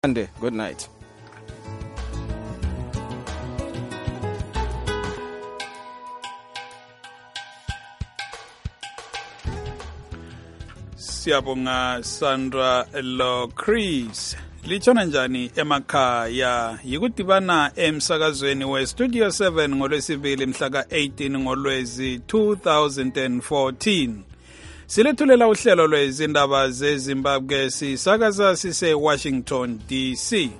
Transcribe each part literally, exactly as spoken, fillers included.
Sunday. Good night. Siyabonga Sandra Lo Chris. Lichona njani emakhaya yikudibana emsakazweni we Studio seven ngolwesibili mhla ka eighteen ngolwezi two thousand fourteen. Silethulela uhlelo lwezindaba zeZimbabwe sisakaza sise Washington D C.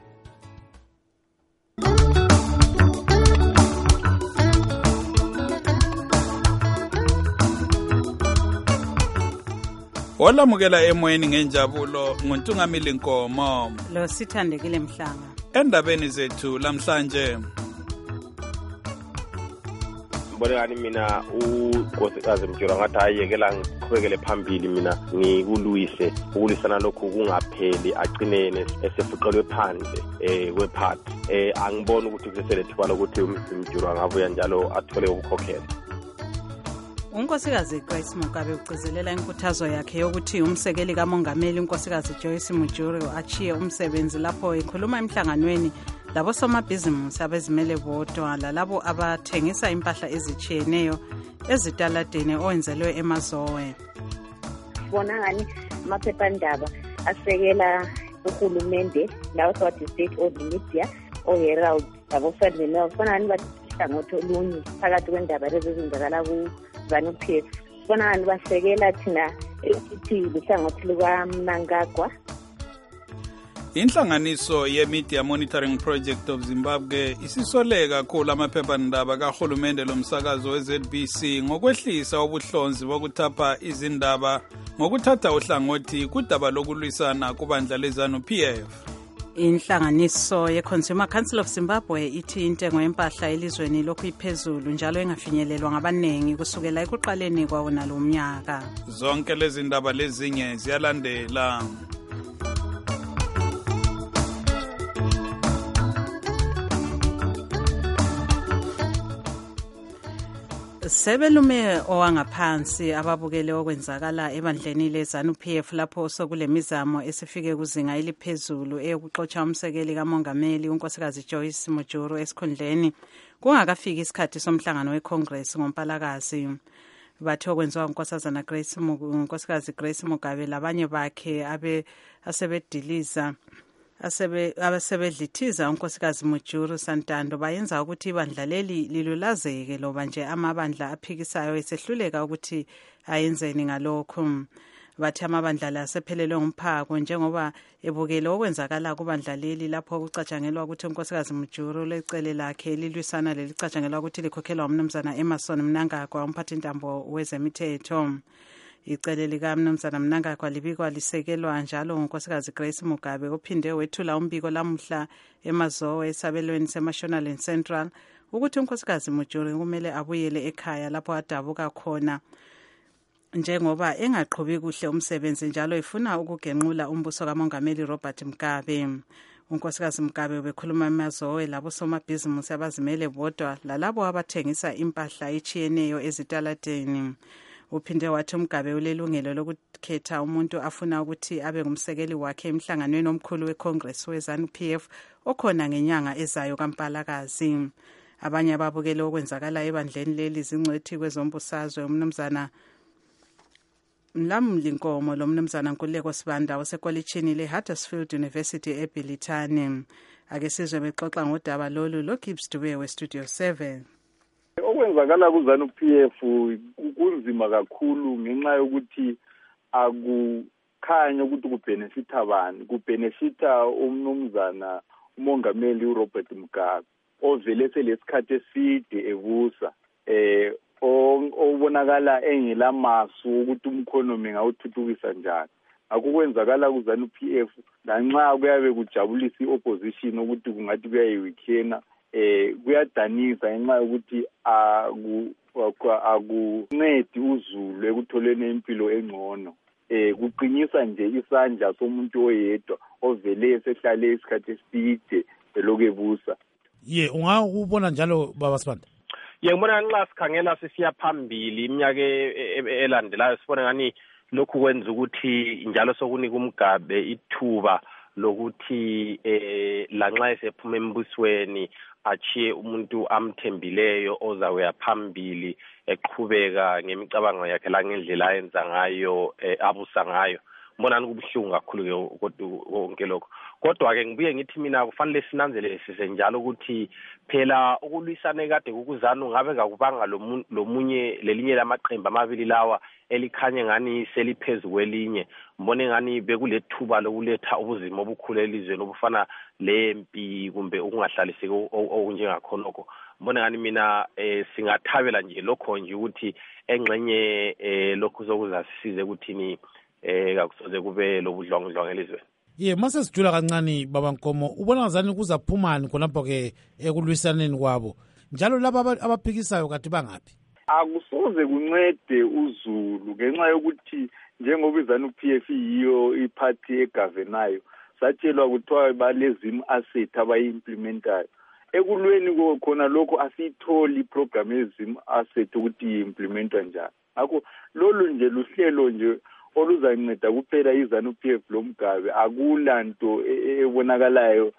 Olamukela emoyeni ngenjabulo nguNtungamili Nkomo lo sithandekile Mhlanga. Endabeni zethu lamhlanje Ngibonani mina unkosikazi Mjora ngathi ayekela ngiqhubekele phambili mina ngikuluyise ukulisana lokhu kungapheli agcinene esefuqelwe phandle eh kwephathi eh angiboni ukuthi kuselethi kwalo ukuthi uMjora ngabuya njalo athole ukukhokhela. Unkosikazi Grace Mugabe ugcizelela inkuthazo yakhe yokuthi umsekeli kaMongameli unkosikazi Joyce Mujuru achiye umsebenzi lapho ekhuluma emhlanganweni labo somabhizimusi abezimele bodwa lalabo abathengisa impahla ezichiyeneyo ezitaladeni owenzelwe eMazowe. Bona ngani amaphephandaba asekela uhulumende lawo kwathi state of media o Herald labo federal bona ngani bahlangothi olunye phakathi kwendaba ezenzakala ku ZANU P F. Bona ngani basekela thina esithi lihlangothi lukaMnangagwa. Inhlanganiso ye-Media Monitoring Project of Zimbabwe isisoleka kakhulu amaphephandaba kahulumende lomsakazo we-Z B C ngokwehlisa ubuhlonzi bokuthapha izindaba ngokuthatha uhlangothi kudaba lokulwisana kubandla le-ZANU P F. Inhlanganiso ye-Consumer Council of Zimbabwe ithi intengo yempahla elizweni lokhu iphezulu njalo engafinyelelwa ngabanengi kusukela ekuqaleni kwawo nalomnyaka. Zonke lezi ndaba lezinye ziyalandela. Sebelume owangaphansi ababukele okwenzakala ebandleni le-ZANU P F lapho sokulemizamo esifike kuzinga eliphezulu eyokuxotsha umsekeli kaMongameli unkosikazi Joyce Mujuru esikhundleni kungakafiki isikhathi somhlangano weCongress ngoMpalakazi. Bathe okwenziwa unkosazana Grace unkosikazi Grace Mugabe labanye bakhe abe asebediliza asebe abasebedlithiza unkosikazi Mujuru Santando bayenza ukuthi ibandla leli lilulazeke loba nje amabandla aphikisayo esehluleka ukuthi ayenzeni ngalokho. Bathi amabandla la sephelelwe ngumphako njengoba ebukele okwenzakala kubandla leli lapho kucatshangelwa ukuthi unkosikazi Mujuru lecele lakhe lilwisana lelicatshangelwa ukuthi likhokhelwa umnumzana Emerson Mnangagwa umphathintambo wezemithetho. Icele lika Mnumzana Mnangagwa libikwa lisekelwa njalo ngunkosikazi Grace Mugabe ophinde wethula umbiko lamuhla eMazowe esabelweni seMashonaland Central ukuthi unkosikazi Mujuru kumele abuyele ekhaya lapho adabuka khona njengoba engaqhubi kuhle umsebenzi njalo ifuna ukugenqula umbuso kaMongameli Robert Mugabe. Unkosikazi Mugabe ubekhuluma eMazowe labo somabhizimusi abazimele bodwa lalabo abathengisa impahla echiyeneyo ezitaladeni. Uphinde wathi uMgabe ulelungelo lokukhetha umuntu afuna ukuthi abe ngumsekeli wakhe emhlanganweni omkhulu weCongress we-ZANU P F okhona ngenyanga ezayo kaMpalakazi. Abanye ababukele okwenzakala ebandleni leli zingcwethi kwezombusazwe umnumzana Mlamli Nkomo lo mnumzana Nkululeko Sibanda osekolitshini le-Huddersfield University eBilitane. Ake sizwe bexoxa ngodaba lolu lo Gibbs Dube we-Studio seven. Okwenzakala ku-ZANU P F kunzima kakhulu ngenxa yokuthi akukhanya ukuthi kubenefita abantu kubenefita umnumzana uMongameli uRobert Mugabe ovele selesikhathi eside ebusa eh obonakala engelamasu ukuthi umkhonomi ngawuthuthukisa njani. Akukwenzakala ku-ZANU P F lanxa kuyabe kujabulisa i-opposition ukuthi kungathi kuyayiweekena eh kuyadanisa ngenxa yokuthi akuncedi uzulu ekutholeni impilo engcono. Eh kuqinyisa nje isandla somuntu oyedwa ovele sehlale isikhathi eside elokubusa. Ye ungakubona njalo baba Sibanda? Ye ngibona nxa sikhangela sisiya phambili iminyaka elandelayo sibona ngani lokhu kwenza ukuthi njalo sokunika uMgabe ithuba lokuthi eh lanxa esephuma embusweni achiye umuntu amthembileyo ozawuya phambili eqhubeka ngemicabango yakhe la ngendlela ayenza ngayo abusa ngayo. Mbonani kubuhlungu kakhulu ke konke lokho. Kodwa ke ngibuye ngithi mina kufanele sinanzelele njalo ukuthi phela ukulwisana kade kukuzana ngabe ngakubanga lomunye lelinye lamaqembu amabili lawa elikhanye ngani seliphezulu kwelinye. Mbone ngani bekulethuba lokuletha ubuzima obukhulu elizweni obufana lempi kumbe ukungahlaliseki okunjengakhonoko. Mbone ngani mina singathabela nje lokho nje ukuthi engxenye lokho sokuzasisize ukuthini eh akusoze kube lobudlongdlongo elizweni. Ye mase sijula kancane baba Nkomo, ubona ngazani kuzaphumani khonapho ke ekulwisaneni kwabo njalo laba abaphikisayo kade bangaphi? Akusoze kuncede uZulu ngenxa yokuthi njengoba iZANU-P F yiyo iphathi egavenayo satshelwa kuthiwa balezim asset abayimplementayo. Ekulweni khona lokho asiyitholi iprogram yezim asset ukuthi implementwa njani. Akho lolu nje luhlelo nje oluzanceda kuphela iZANU-P F loMgabe, akulanto ebonakalayo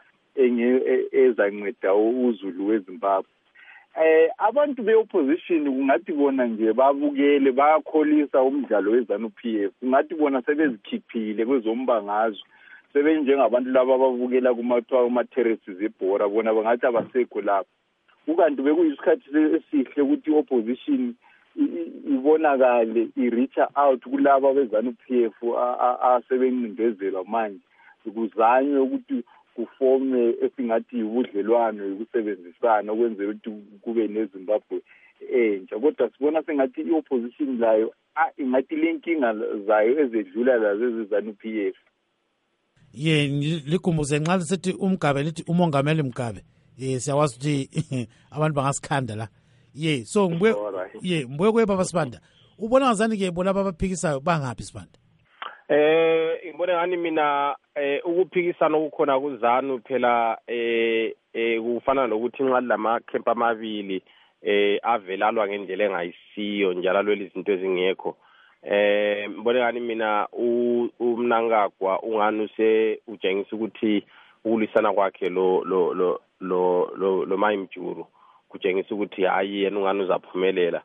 ezanceda uZulu weZimbabwe. Eh abantu beopposition kungathi bona nje babukele bayakholisa umdlalo weZANU-P F, kungathi bona sebezikhiphile kwezombangazwe, sebenjengabantu laba ababukela kumathiwa kuma-terraces ebhora, bona bangathi abasekho lapho. Ukanti bekuyisikhathi esihle ukuthi i-opposition ibonakale i-reach out kulaba beZANU-P F asebencindezelwa manje ukuzanywe ukuthi kufome esingathi ubudlelwano ukusebenzisana ukwenzela ukuthi kube neZimbabwe entsha. Kodwa sibona sengathi i-opposition layo ingathi lenkinga zayo ezedlula lazo zeZANU-P F. Ye likhumbuze nxa sithi uMgabe lithi umongameli Mgabe, eh siyawazi ukuthi abantu bangasikhanda la. Ye so ngibuye ye mbuye kwe baba Sibanda, ubona ngazani ke bona abaphikisayo bangaphi Sibanda? Eh ngibona ngani mina eh ukuphikisana okukhona kuZANU phela eh kufana nokuthi nxa lama camp amabili eh avelalwa ngendlela engayisiyo njalo leli izinto ezingekho. Eh ngibona ngani mina uMnangagwa ungani use utshengisa ukuthi ukulwisana kwakhe lo lo lo lo lo Mayimjuru kutshengisa ukuthi hayi yena ungani uzaphumelela.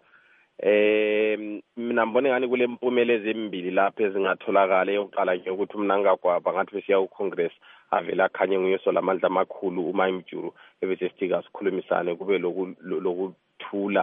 Eh mina ngibona ngani kule mpumelelo emibili lapha ezingatholakala eyokuqala nje ukuthi uMnangagwa bangathi besiya kuCongress avela akhanye nguyeso lamandla amakhulu uMayimjuru ebese sithika sikhulumisane kube lokuthula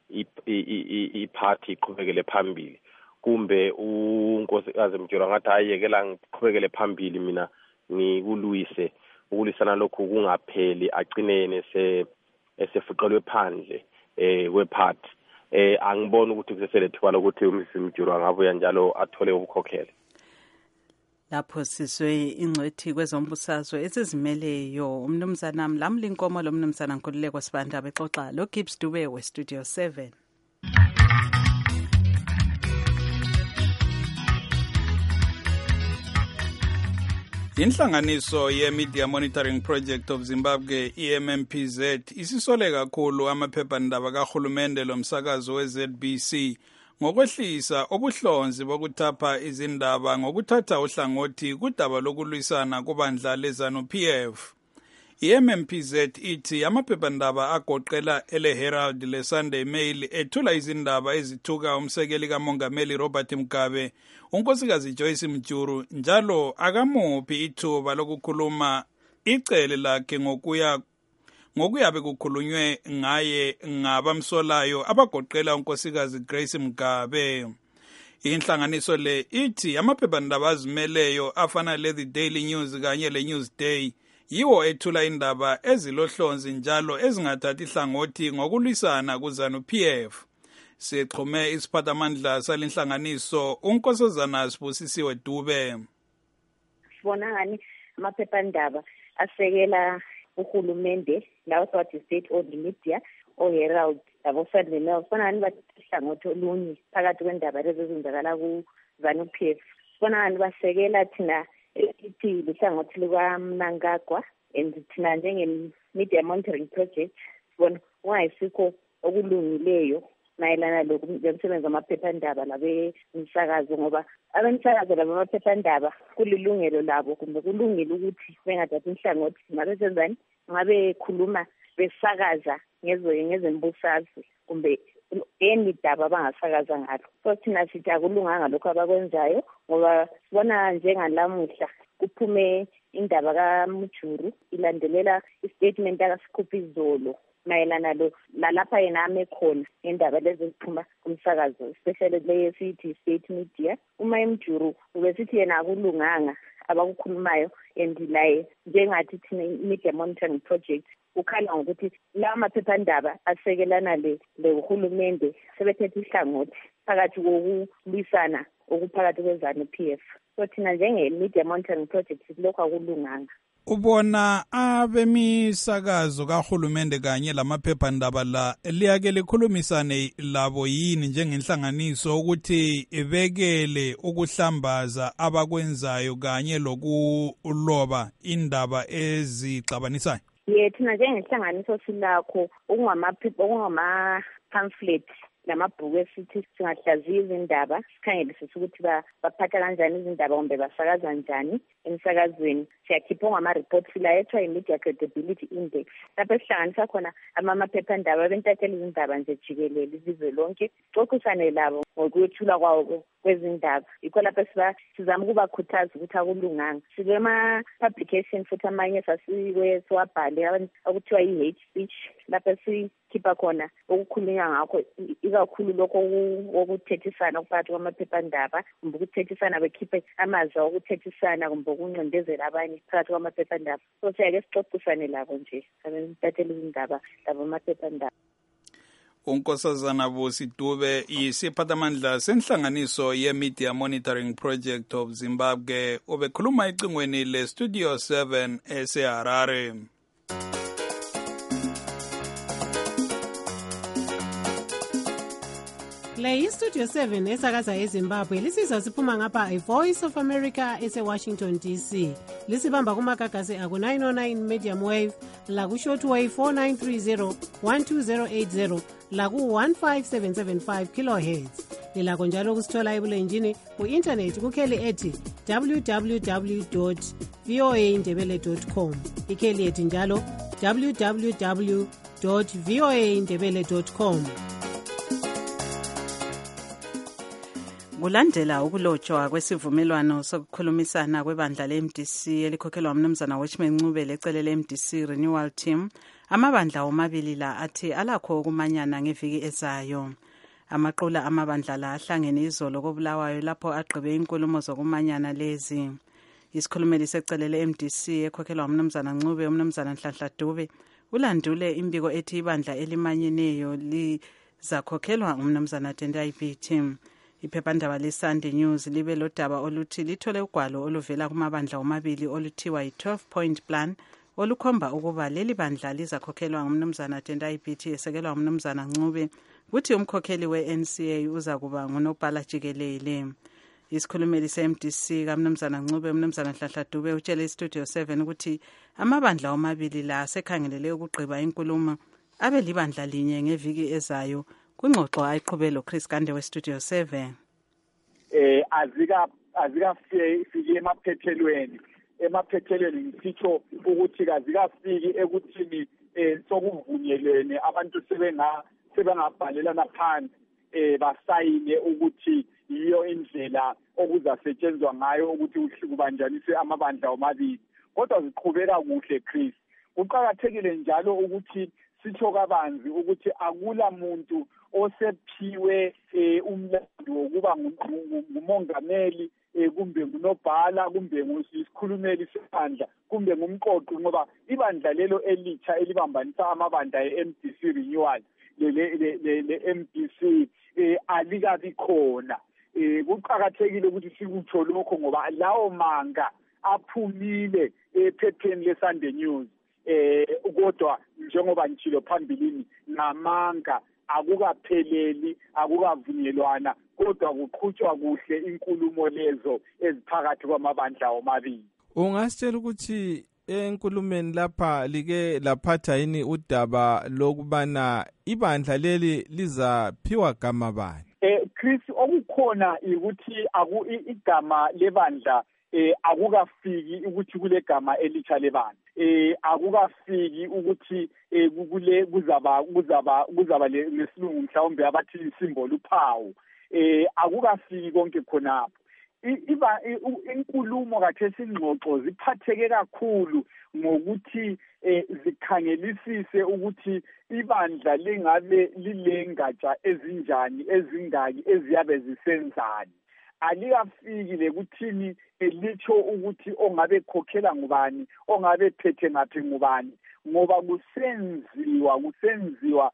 iparty iqhubekele phambili, kumbe uNkosikazi Mjuru ngathi ayekela ngiqhubekele phambili mina ngikulwise ukulisana lokhu kungapheli agcinene se esefuqelwe phandle eh wephathi. Eh angibona ukuthi kuseselethiwa lokuthi uMjuru angabuya njalo athole ukukhokhela. Lapho siswe ingcwethi kwezombusazwe esizimeleyo umnumzana Mlamli Nkomo lo mnumzana Nkululeko Sibanda bexoxa lo Gibbs Dube we Studio seven. Inhlanganiso ye-Media Monitoring Project of Zimbabwe, E M M P Z, isisole kakhulu amaphephandaba kahulumende lomsakazo we-Z B C ngokwehlisa obuhlonzi bokuthapha izindaba ngokuthatha uhlangothi kudaba lokulwisana kubandla leZANU-P F. I M M P Z ithi amaphephandaba agoqela ele Herald le Sunday Mail ethula izindaba ezithuka umsekeli kaMongameli Robert Mugabe, unkosikazi Joyce Mjuru, njalo akamuphi ithuba lokukhuluma icele lakhe ngokuya ngokuyabe kukhulunywe ngaye ngabamsolayo abagoqela unkosikazi Grace Mugabe. Inhlanganiso le ithi amaphephandaba azimeleyo afana le The Daily News kanye le Newsday yiwo ethula indaba ezilohlonzi njalo ezingathathi ihlangothi ngokulwisana kuZANU-P F. Sixhume isiphathamandla salenhlanganiso uNkosazana Sibusisiwe Dube. Sibona ngani amaphephandaba asekela uhulumende lawo sothi state owned media o Herald abo Sunday Mail sibona ngani bahlangothi olunye phakathi kwendaba lezi ezenzakala kuZANU-P F. Sibona ngani basekela thina ithi lihlangothi likaMnangagwa and thina njenge Media Monitoring Project sibona ungayisikho okulungileyo mayelana lomsebenzi wamaphephandaba labe umsakazo, ngoba abemsakazo laba amaphephandaba kulilungelo labo kumbe kulungile ukuthi bengathathi inhlangothi ngabe senzani, ngabe khuluma besakaza ngezo ngezembusazwe kumbe enidaba abangasakaza ngalo. So thina sithi akulunganga lokho abakwenzayo, ngoba sibona njengalamuhla kuphume indaba kaMujuru ilandelela istatement akasikhupha izolo mayelana lo lalapha yena ame khona indaba lezi ziphuma kumsakazo, especially leyo sithi state media. Uma eMjuru ubesithi yena akulunganga abakukhulumayo, and laye njengathi thina media monitoring project ukhala ngokuthi la maphephandaba asekelana le lehulumende sebethethe ihlangothi phakathi kokulwisana okuphakathi kwezana P F. So thina njenge media monitoring project lokho akulunganga. Ubona abemisakazo kahulumende kanye lamaphephandaba la liyake likhulumisane labo yini njengenhlanganiso ukuthi ibekele ukuhlambaza abakwenzayo kanye lokuloba indaba ezixabanisayo? Ye thina njengenhlanganiso silakho okungamaphepha okungama pamphlet namabhuku esithi singahlaziya izindaba, sikhangelisise ukuthi baphatha kanjani izindaba kumbe basakaza kanjani emsakazweni. Siyakhipha ngama-reports silayethwa i-Media Credibility Index, lapho esihlanganisa khona amaphephandaba abentathela izindaba nje jikelele izizwe lonke, sixoxisane labo ngokwethula kwawo kwezindaba. Yikho lapho sizama ukubakhuthaza ukuthi akulunganga. Sikema-publication futhi amanye sasiwe siwabhale okuthiwa i-hate speech, lapho sikhipha khona okukhulunywa ngakho, ikakhulu lokho okuthethisana okuphakathi kwamaphephandaba kumbe ukuthethisana bekhiphe amazwi okuthethisana kumbe ukuncindezela abanye phakathi kwamaphephandaba. So siyake sixoxisane labo nje abentathela izindaba labo amaphephandaba. uNkosazana Busi Dube yisiphathamandla senhlanganiso ye-Media Monitoring Project of Zimbabwe ubekhuluma ecingweni le-Studio seven eseHarare. Le yi-Studio seven esakaza eZimbabwe lisizwa siphuma ngapha i-Voice of America ese-Washington D C. Lisibamba kumagagasi aku-nine oh nine medium wave, laku-shortwave four nine three zero, one two zero eight zero, laku-one five seven seven five kilohertz. Lilakho njalo kusithola ebulenjini ku-internet kukheli ethi w w w dot v o a ndebele dot com. Ikheli ethi njalo w w w dot v o a ndebele dot com. Kulandela ukulotshwa kwesivumelwano sokukhulumisana kwebandla le-M D C elikhokhelwa umnumzana Watchman Ncube lecele le-M D C Renewal Team, amabandla omabili la athi alakho ukumanyana ngeviki ezayo. Amaqula amabandla la ahlangene izolo koBulawayo lapho agqibe inkulumo zokumanyana lezi. Isikhulumeli secele le-M D C ekhokhelwa umnumzana Ncube, umnumzana Nhlanhla Dube, ulandule imbiko ethi ibandla elimanyeneyo lizakhokhelwa umnumzana Tendai Biti. Iphephandaba le-Sunday News libe lodaba oluthi lithole ugwalo oluvela kumabandla omabili oluthiwa yi-twelve point plan olukhomba ukuba leli bandla lizakhokhelwa ngumnumzana Tendai Biti esekelwa umnumzana Ncube, kuthi umkhokheli we-N C A uza kuba ngunobhala jikelele. Isikhulumeli se-M D C kamnumzana Ncube, umnumzana Nhlanhla Dube, utshele iStudio seven ukuthi amabandla omabili la asekhangelele ukugqiba inkulumo abe libandla linye ngeviki ezayo. Kungxoxo ayiqhubele lo Chris Kande we-Studio seven. Eh azika azikafiki emaphethelweni emaphethelweni ngisitsho ukuthi kazikafiki ekuthini eh sokuvunyelene abantu sebenga sebengabhalelana phansi eh basayine ukuthi iyo indlela okuzasetshenzwa ngayo ukuthi kubanjaniswe amabandla omabili. Kodwa ziqhubeka kuhle Chris. Kuqhakathekile njalo ukuthi sitho kabanzi ukuthi akula muntu osephiwe umlando wokuba ngumongameli kumbe ngunobhala kumbe ngisikhulumeli sebandla kumbe ngumqoqi, ngoba ibandla lelo elitsha elibambanisa amabandla e-M D C Renewal le-M D C alikabi khona. Kuqhakathekile ukuthi sikutsho lokho ngoba lawo manga aphumile ephepheni le-Sunday News. Eh kodwa njengoba ngitshilo phambilini namanga akukapheleli akukavunyelwana, kodwa kuqhutshwa kuhle inkulumo lezo eziphakathi kwamabandla omabili. Ungasitshela ukuthi enkulumeni lapha like laphatha yini udaba lokubana ibandla leli lizaphiwa gama bani? Eh Chris, okukhona ukuthi aku igama lebandla eh akukafiki ukuthi kule gama elitsha lebandla. Eh akukafiki ukuthi eh kule kuzaba kuzaba kuzaba lesilungu mhlawumbe abathi symbol uphawu. Eh akukafiki konke khonapho. Iba inkulumo kathesi ingxoxo ziphatheke kakhulu ngokuthi zikhangelisise ukuthi ibandla lingabe lilengatsha ezinjani ezingaki eziyabe zisenzani. Alikafiki lekuthini elitsho ukuthi ongabe khokhela ngubani, ongabe phethe ngaphi ngubani, ngoba kusenziwa kusenziwa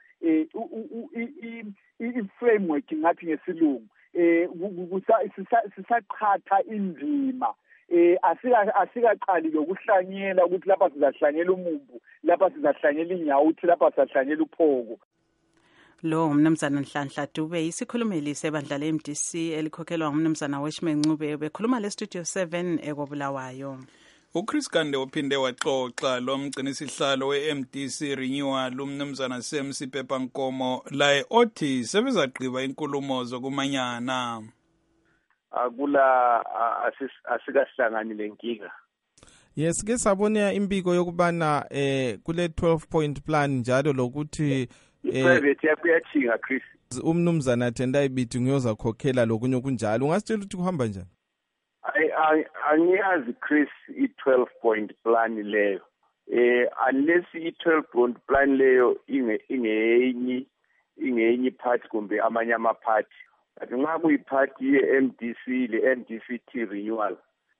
i-framework ngathi ngesilungu. Eh sisaqhatha indima eh asika asikaqali lokuhlanyela ukuthi lapha sizahlanyela umumbu, lapha sizahlanyela inyawuthi, lapha sizahlanyela uphoko. Lo umnumzana Nhlanhla Dube isikhulumeli sebandla le-M D C elikhokhelwa ngumnumzana Weshman Ncube bekhuluma le Studio seven ekobulawayo. uChris Gande uphinde waxoxa lo mgcinisihlalo we-M D C Renewal umnumzana Sam Sipepankomo laye othi sebezagqiba inkulumo zokumanyana. Akula asikahlangani lenkinga. Yes, ke sabona impiko yokubana eh kule twelve point plan njalo lokuthi private yakuyathinga Chris. Umnumzana Tendai Biti nguyoza khokhela lokunye kunjalo. Ungasitshela ukuthi kuhamba njani? I angiyazi Chris i twelve point plan leyo. Eh unless i twelve point plan leyo inge ingenyi ingenyi party kumbe amanye ama party. Kanti nxa kuyi party ye-M D C le M D C T renewal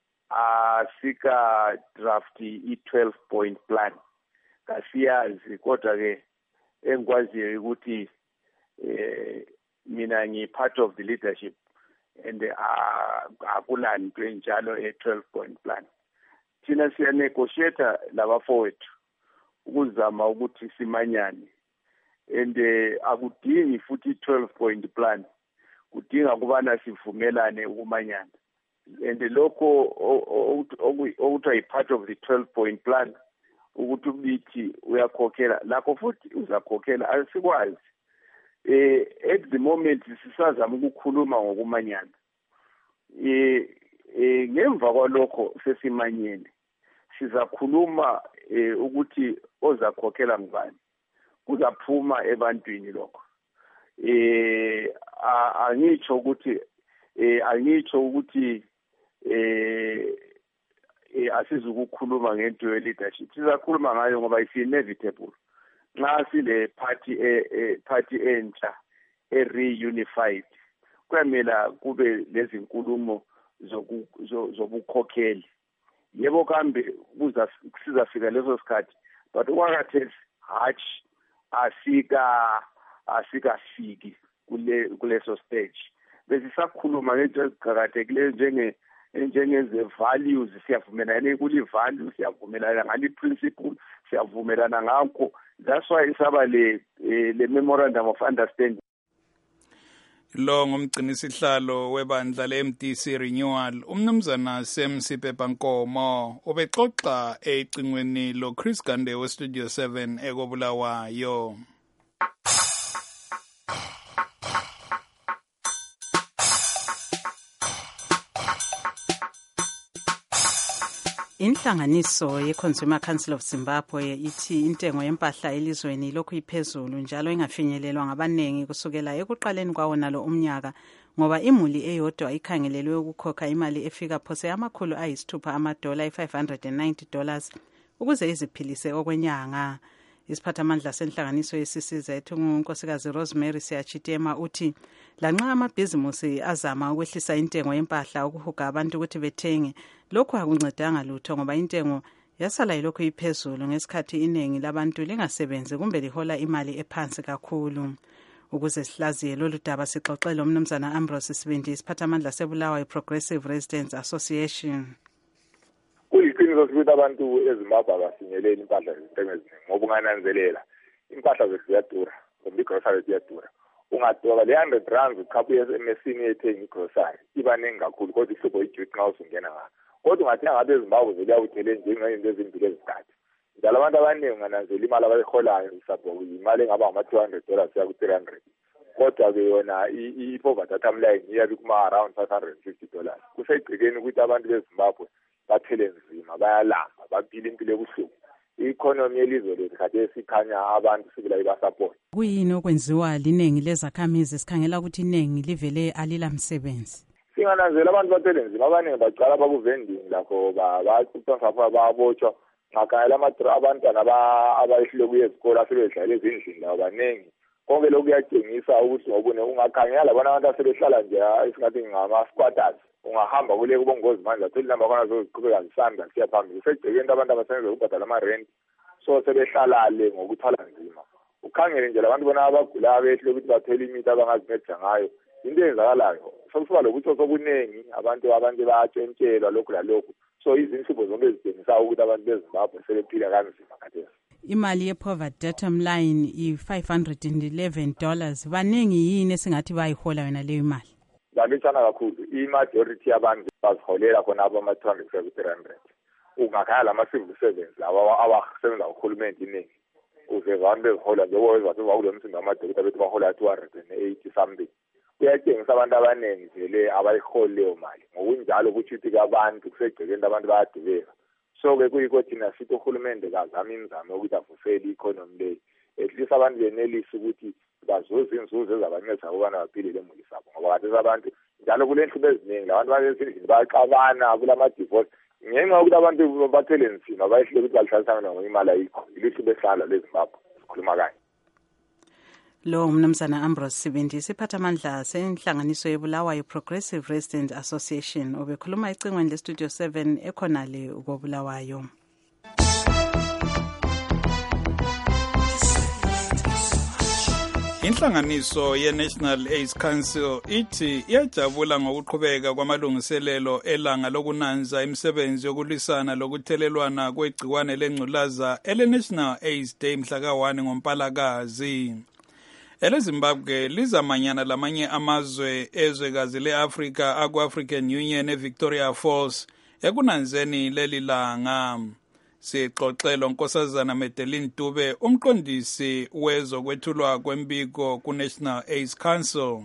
asika draft i twelve point plan. Kasiyazi kodwa ke engikwaziyo ukuthi eh mina ngi part of the leadership and akulanto enjalo e twelve point plan. Thina siya negotiate laba forward ukuzama ukuthi simanyane and akudingi futhi twelve point plan, kudinga kubana sivumelane ukumanyana. And lokho okuthiwa yi part of the twelve point plan ukuthi ubithi uyakhokhela lakho futhi uzakhokhela asikwazi. Eh at the moment sisazama ukukhuluma ngokumanyana. Eh eh ngemva kwalokho sesimanyene sizakhuluma ukuthi ozakhokhela ngubani, kuzaphuma ebantwini lokho. Eh angitsho ukuthi eh angitsho ukuthi eh asizukukhuluma ngento ye leadership, sizakhuluma ngayo ngoba it's inevitable. Nxa sile party e party entsha e reunified kwamela kube lezi nkulumo zobukhokheli. Yebo kambe kuza sizafika leso sikhathi, but okwakhathesi hatch asika asikafiki kule kuleso stage. Besisakhuluma ngento eziqhakathekileyo njenge njengeze values, siyavumelana kuli values, siyavumelana ngali principle, siyavumelana ngakho. That's why isaba le le memorandum of understanding. Lo ngumgcinisihlalo webandla le-M D C Renewal umnumzana Sam Sipepankomo ubexoxa ecingweni lo Chris Gande we Studio seven ekobulawayo. Inhlanganiso ye-Consumer Council of Zimbabwe ithi intengo yempahla elizweni lokhu iphezulu njalo ingafinyelelwa ngabanengi kusukela ekuqaleni kwawo nalo umnyaka ngoba imuli eyodwa ikhangelelwe ukukhokha imali efika phose amakhulu ayisithupha amadola i-five hundred ninety dollars ukuze iziphilise okwenyanga. Isiphathamandla senhlanganiso yesisiza ethu ngunkosikazi Rosemary Siyachitema uthi lanxa amabhizimusi azama ukwehlisa intengo yempahla ukuhuga abantu ukuthi bethenge, lokho akuncedanga lutho ngoba intengo yasala ilokhu iphezulu ngesikhathi iningi labantu lingasebenzi kumbe lihola imali ephansi kakhulu. Ukuze sihlaziye lolu daba sixoxele umnumzana Ambrose Sibindi isiphathamandla sebulawayo Progressive Residents Association. Kuyiqiniso ukuthi abantu eZimbabwe abafinyeleli impahla zezithengo eziningi ngoba ungananzelela impahla zethu ziyadura, ngoba igrocery ziyadura. Ungadura le one hundred rand uqhabuye emesini yethenga igrocery iba nengi kakhulu kodwa ihlobo ijuice nxa usungena ngayo kodwa ungathi ngabe eZimbabwe vele uyawuthele njengento ezimbili ezikhathi njalo abantu abaningi ngananzela imali abayiholayo isabhoku imali engaba ngama-two hundred dollars kuya ku-three hundred kodwa-ke yona i-poverty atom line iyabe kuma-around five hundred and fifty dollars kusegcikeni ukuthi abantu beZimbabwe baphele nzima bayalamba baphile impilo ebuhlungu i-economy yelizwe lethu kade esikhanya abantu sibila ibasapoti. Kuyini okwenziwa liningi lezakhamizi sikhangela ukuthi iningi livele alilamsebenzi? Singananzela abantu baphele nzima abaningi bacala bakuvending lakho bacuthansapha babotshwa ngakayela abantwana abayehlule kuye ezikole asebedlala ezindlini labo baningi konke lokhu kuyatshengisa ukuthi ngobune ungakhangela labona abantu asebehlala nje esingathi ngama-squatters ungahamba kule kubongozi manje atholi namba khona zoziqhubeka zisanda siya phambili segcekeni abantu abasebenza ukubhadala ama-rent so sebehlala le ngokuthwala nzima ukhangele nje labantu bona abagulayo behle ukuthi bathole imithi abangazinceda ngayo into eyenzakalayo sokusuka lokuthi sokuningi abantu abantu bayatshentshelwa lokhu lalokhu so izinhlupho zonke ezitshengisa ukuthi abantu beZimbabwe sebephila kanzima khathesi. Imali ye-poverty datum line i-five hundred eleven dollars baningi yini esingathi bayihola wena leyo imali? Balutshana kakhulu i-majority yabantu baziholela khona abama-two hundred kuya ku-three hundred ungakhaya lama-civil servants lawa abasebenza kuhulumende iningi uze abantu bezihola njengoba kule msindo amadokotela bethu bahola two hundred and eighty something kuyatshengisa abantu abaningi vele abayiholi leyo mali ngokunjalo kutsho ukuthi abantu kusegcekeni abantu bayadubeka so-ke kuyikho thina sithi uhulumende kazama imizamo yokuthi avusele i-economy leyo at least abantu benelise ukuthi bazuze inzuzo ezabanceda ukubana baphile lemuli sabo ngoba kathesi abantu njalo kule nhlubo eziningi labantu basezindlini bayaxabana kulama-divorce ngenxa yokuthi abantu bathele nzima bayehlule ukuthi balihlalisa imali ayikho ilihlubo esihlala leZimbabwe sikhuluma kanye. Lo mnumzana Ambrose Sibindi siphathamandla senhlanganiso yebulawayo Progressive Resident Association obekhuluma ecingweni lestudio seven ekhonale ukobulawayo. Inhlanganiso ye-National AIDS Council ithi iyajabula ngokuqhubeka kwamalungiselelo elanga lokunanza imisebenzi yokulwisana lokuthelelwana kwegciwane lengculaza ele-National AIDS Day mhla ka one ngoMpalakazi. EleZimbabwe lizamanyana lamanye amazwe ezwekazi le-Afrika aku-African Union eVictoria Falls ekunanzeni leli langa. Sixoxelo Nkosazana Medeline Dube umqondisi wezokwethulwa kwembiko ku-National AIDS Council.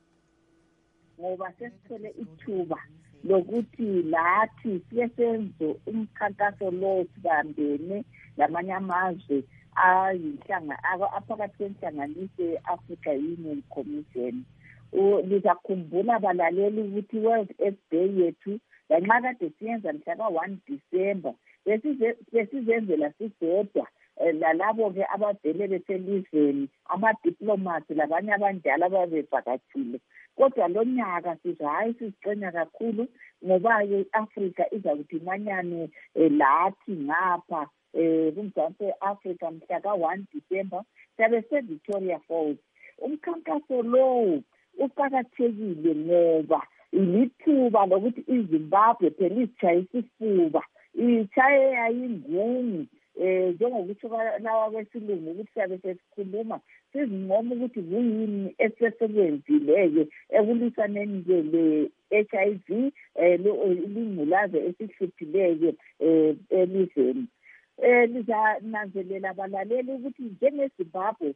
Ngoba sesithole ithuba lokuthi lathi siyesenze umkhankaso lo sibambene lamanye amazwe ayinhlanga aphakathi kwenhlanganiso ye-Africa Union Commission. Lizakhumbula balaleli ukuthi World AIDS Day yethu lanxa kade siyenza mhla ka one December besizenzela sisodwa lalabo-ke abavele beselizweni amadiplomati labanye abanjalo ababevakatshile kodwa lo nyaka sithi hayi siziqenya kakhulu ngoba-ke i-Afrika izakuthi imanyane lathi ngapha um kumzansi we-Afrika mhla ka one December siyabe se-Victoria Falls. Umkhankaso lowo uqakathekile ngoba ilithuba lokuthi iZimbabwe phela izitshayisa isifuba ishaye yayingungu um njengokuthi lawa kwesilungu ukuthi siyabe sesikhuluma sizincoma ukuthi kuyini esesebenzile-ke ekulwisaneni-ke le-H I V um lingculaza esihluphileyo um elizweni. Um lizananzelela abalaleli ukuthi njengeZimbabwe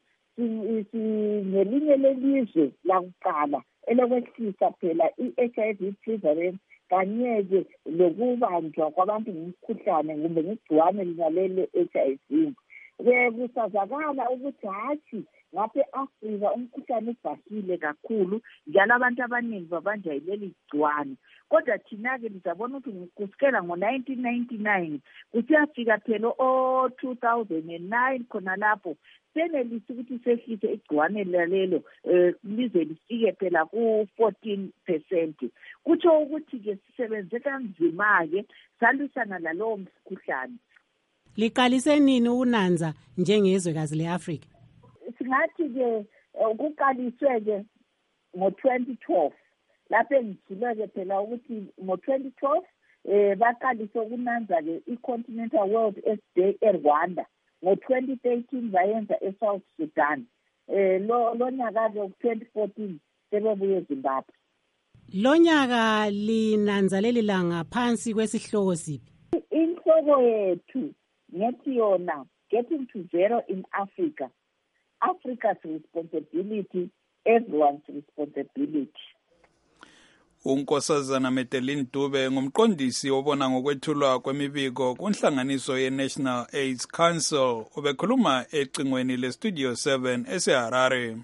singelinye lelizwe lakuqala elokwehlisa phela i-H I V prevalence kanye-ke lokubanjwa kwabantu ngumkhuhlane kumbe ngigciwane linalele H I V. Kusazakala ukuthi hathi ngapha e-Afrika umkhuhlane ubhahile kakhulu njalo abantu abaningi babanjwa yileli gciwane. Kodwa thina-ke lizabona ukuthi kusukela ngo-nineteen ninety-nine kusiyafika phela o-two thousand nine khona lapho senelisi ukuthi sehlise igciwane lalelo um lize lifike phela ku-fourteen percent. Kutsho ukuthi-ke sisebenze kanzima-ke salwisana lalowo mkhuhlane. Liqalise nini ukunanza njengezwekazi le-Afrika? Singathi-ke kuqaliswe-ke ngo-twenty twelve lapho engithule-ke phela ukuthi ngo-twenty twelve um baqalise ukunanza-ke i-Continental World AIDS Day eRwanda. Ngo-twenty thirteen bayenza eSouth Sudan. Um lo nyaka-ke twenty fourteen sebebuye eZimbabwe. Lonyaka linanzaleli langa phansi kwesihloko siphi? Inhloko yethu ngethi yona getting to zero in Africa. Africa's responsibility, everyone's responsibility. Unkosazana Medeline Dube ngumqondisi obona ngokwethulwa kwemibiko kunhlanganiso ye-National AIDS Council ubekhuluma ecingweni le-Studio seven eseHarare.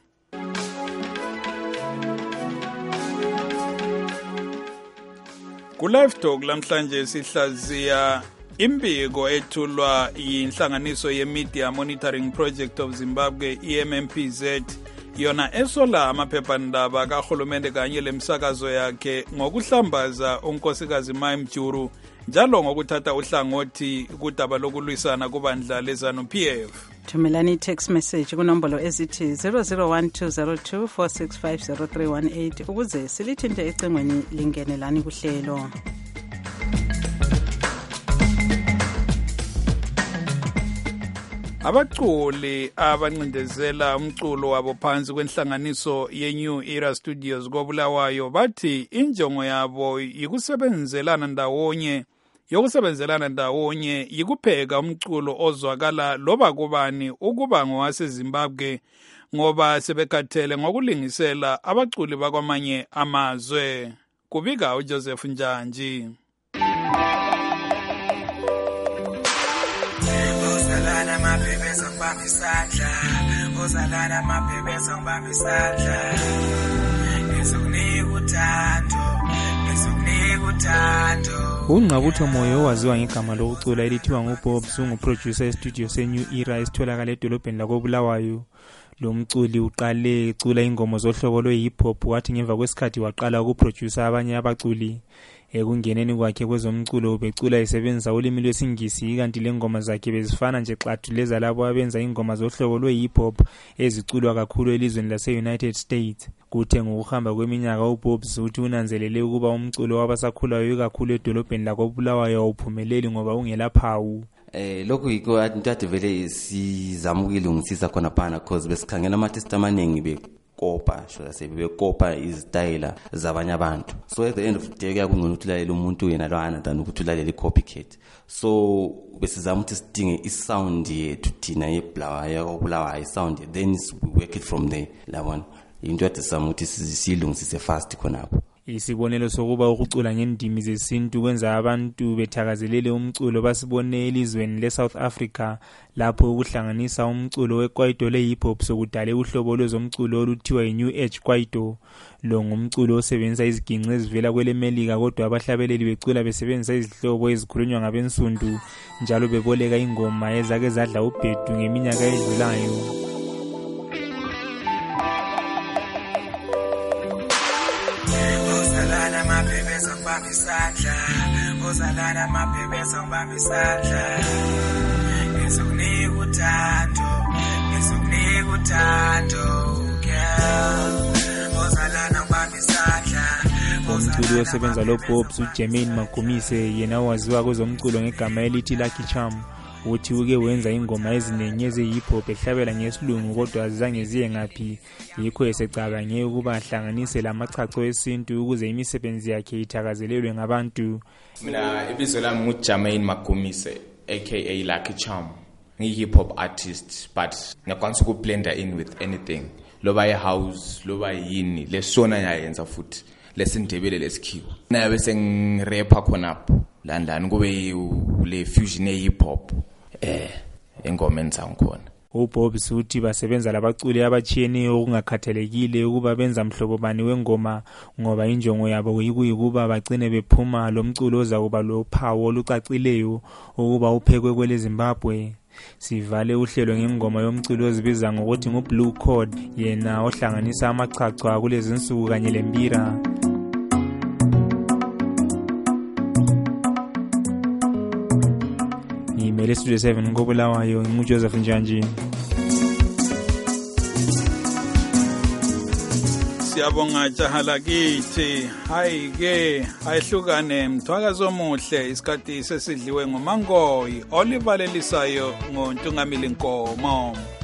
Ku-Live Talk lamhlanje sihlaziya imbiko ethulwa yinhlanganiso ye-Media Monitoring Project of Zimbabwe E M M P Z yona esola amaphephandaba kahulumende kanye lemsakazo yakhe ngokuhlambaza unkosikazi Mai Mjuru njalo ngokuthatha uhlangothi kudaba lokulwisana kubandla lezanu P F. Thumelani text message kunombolo ezithi zero zero one two zero two four six five zero three one eight ukuze silithinte ecingweni lingenelani kuhlelo. Abaculi abancindezela umculo wabo phansi kwenhlanganiso ye-New Era Studios koBulawayo bathi injongo yabo yikusebenzelana ndawonye yokusebenzelana ndawonye yikupheka umculo ozwakala loba kubani ukuba ngowaseZimbabwe ngoba sebekhathele ngokulingisela abaculi bakwamanye amazwe. Kubika uJoseph Njanji. Ozalana mabhebeza ngibamba isandla, ozalana mabhebeza ngibamba isandla. Ngizokunika uthando, ngizokunika uthando. Ungqabutho Moyo waziwa ngegama lokucula elithiwa nguBob unguproducer estudio se-New Era esitholakala edolobheni lakoBulawayo. Lo mculi uqale ecula ingoma zohlobo lwe-hip hop wathi ngemva kwesikhathi waqala ukuproducer abanye abaculi. Ekungeneni kwakhe kwezomculo ubecula esebenzisa ulimi lwesingisi kanti lengoma zakhe bezifana nje xathu leza labo abenza ingoma zohlobo lwe-hip hop eziculwa kakhulu elizweni lase-United States. Kuthe ngokuhamba kweminyaka uBobs uthi unanzelele ukuba umculo wabasakhulayo kakhulu edolobheni lakoBulawayo awuphumeleli ngoba ungelaphawu. Eh lokhu yiko into adivele sizamukile ungisisa khona phana because besikhangela ama-artist amaningi bekopa shola sebekopa izitayela zabanye abantu. So at the end of the day kuyakungcono ukuthulela umuntu yena lwana than ukuthulela copycat. So besizama ukuthi sidinge isound yethu thina yeBulawayo koBulawayo isound then we work it from there labona. Into edisama ukuthi silungisise fast khonapho. Isibonelo sokuba ukucula ngendimi zesintu kwenza abantu bethakazelele umculo basibone elizweni leSouth Africa lapho ukuhlanganisa umculo weKwaito le-hip hop sokudale uhlobo lwezomculo oluthiwa yi-New Age Kwaito. Lo ngumculo osebenzisa iziginci ezivela kwelemelika kodwa abahlabeleli becula besebenzisa izihlobo ezikhulunywa ngabensundu njalo beboleka ingoma ezake zadla ubhedu ngeminyaka edlulayo. Ozalana mabhebeza ngibamba isandla, ozalana mabhebeza ngibamba isandla. Ngizokunika uthando, ngizokunika uthando, girl. Ozalana ngibamba isandla. Umculi osebenza lo Bobs uJermaine Magumise yena waziwa kwezomculo ngegama elithi Lucky Charm. Uthi uke wenza ingoma eziningi eze-hip hop ehlabela ngesilungu kodwa azange ziye ngaphi yikho esecabange ukuba ahlanganise lamachacho esintu ukuze imisebenzi yakhe ithakazelelwe ngabantu. Mina ibizo lami nguJermaine Magumise aka Lucky Charm. Ngi-hip hop artist but ngiyakwanisa ukublenda in with anything. Loba ye-house, loba yini lesona yayenza futhi lesindebele lesikhiwa. Naye bese ngirapper khonapho landani kube le fusion ye-hip hop. Eh engoma ensangikhona. uBobs uthi basebenza labaculi abachiyeneyo okungakhathalekile ukuba benza mhlobo bani wengoma ngoba injongo yabo kuyikuba bagcine bephuma lo mculo oza kuba lo phawo olucacileyo ukuba uphekwe kwele Zimbabwe. Sivale uhlelo ngengoma yomculo ozibiza ngokuthi nguBlue Code yena ohlanganisa amachacho kulezi insuku kanye lempira. Imele Studio seven ngoBulawayo nguJoseph Njanji. Siyabonga jahala kithi hayi ke ayihlukane mthwakazo omuhle isikhathi sesidliwe ngomangoyi olibalelisayo ngoNtungamili Nkomo.